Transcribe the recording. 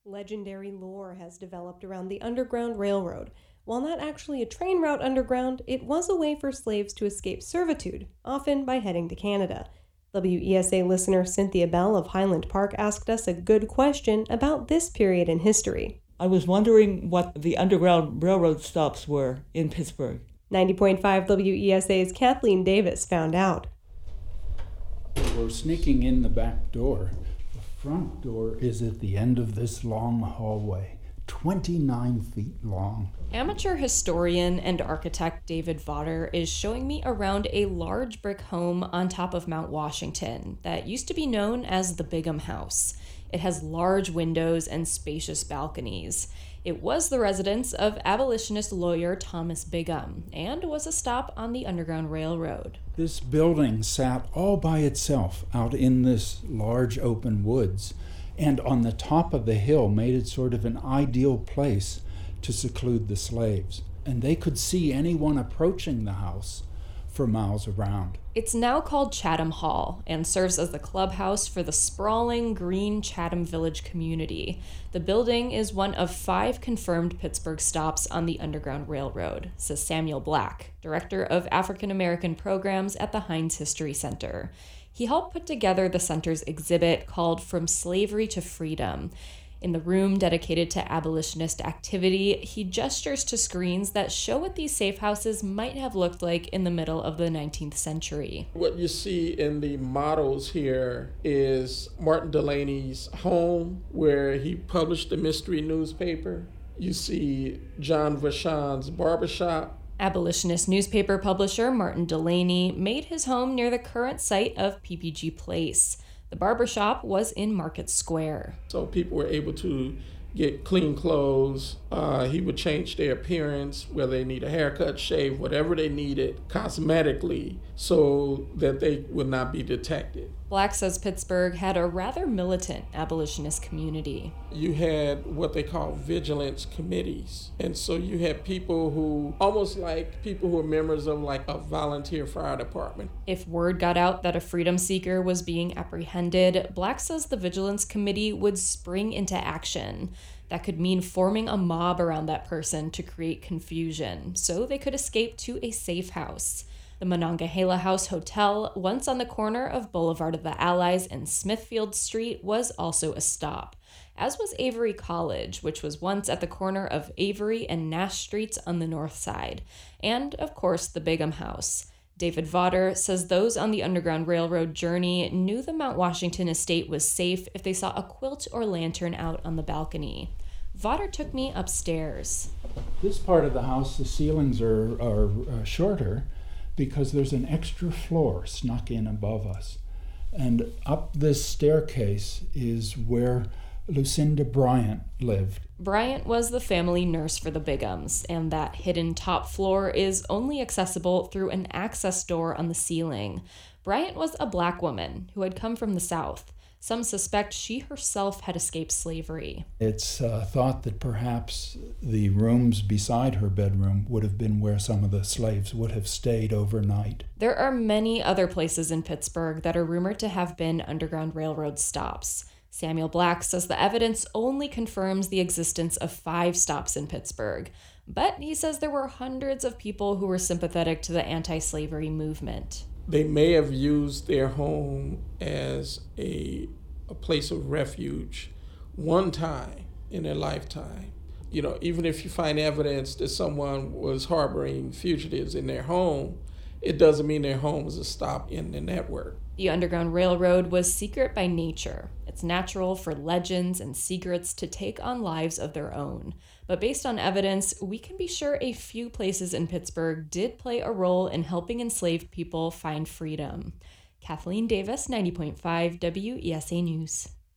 Legendary lore has developed around the Underground Railroad. While not actually a train route underground, it was a way for slaves to escape servitude, often by heading to Canada. WESA listener Cynthia Bell of Highland Park asked us a good question about this period in history. I was wondering what the Underground Railroad stops were in Pittsburgh. 90.5 WESA's Kathleen Davis found out. We're sneaking in the back door. The front door is at the end of this long hallway, 29 feet long. Amateur historian and architect David Vodder is showing me around a large brick home on top of Mount Washington that used to be known as the Bigham House. It has large windows and spacious balconies. It was the residence of abolitionist lawyer Thomas Bigham and was a stop on the Underground Railroad. This building sat all by itself out in this large open woods, and on the top of the hill made it sort of an ideal place to seclude the slaves. And they could see anyone approaching the house for miles around. It's now called Chatham Hall and serves as the clubhouse for the sprawling green Chatham Village community. The building is one of 5 confirmed Pittsburgh stops on the Underground Railroad, says Samuel Black, director of African American programs at the Heinz History Center. He helped put together the center's exhibit called From Slavery to Freedom. In the room dedicated to abolitionist activity, he gestures to screens that show what these safe houses might have looked like in the middle of the 19th century. What you see in the models here is Martin Delaney's home, where he published the mystery newspaper. You see John Vachon's barbershop. Abolitionist newspaper publisher Martin Delaney made his home near the current site of PPG Place. The barbershop was in Market Square. So people were able to get clean clothes. He would change their appearance, whether they need a haircut, shave, whatever they needed cosmetically, so that they would not be detected. Black says Pittsburgh had a rather militant abolitionist community. You had what they call vigilance committees. And so you had people who, almost like people who are members of like a volunteer fire department. If word got out that a freedom seeker was being apprehended, Black says the vigilance committee would spring into action. That could mean forming a mob around that person to create confusion, so they could escape to a safe house. The Monongahela House Hotel, once on the corner of Boulevard of the Allies and Smithfield Street, was also a stop, as was Avery College, which was once at the corner of Avery and Nash Streets on the north side, and, of course, the Bigham House. David Vodder says those on the Underground Railroad journey knew the Mount Washington estate was safe if they saw a quilt or lantern out on the balcony. Vodder took me upstairs. This part of the house, the ceilings are shorter because there's an extra floor snuck in above us. And up this staircase is where Lucinda Bryant lived. Bryant was the family nurse for the Bighams, and that hidden top floor is only accessible through an access door on the ceiling. Bryant was a Black woman who had come from the South. Some suspect she herself had escaped slavery. It's thought that perhaps the rooms beside her bedroom would have been where some of the slaves would have stayed overnight. There are many other places in Pittsburgh that are rumored to have been Underground Railroad stops. Samuel Black says the evidence only confirms the existence of 5 stops in Pittsburgh, but he says there were hundreds of people who were sympathetic to the anti-slavery movement. They may have used their home as a place of refuge one time in their lifetime. You know, even if you find evidence that someone was harboring fugitives in their home, it doesn't mean their home was a stop in the network. The Underground Railroad was secret by nature. It's natural for legends and secrets to take on lives of their own. But based on evidence, we can be sure a few places in Pittsburgh did play a role in helping enslaved people find freedom. Kathleen Davis, 90.5 WESA News.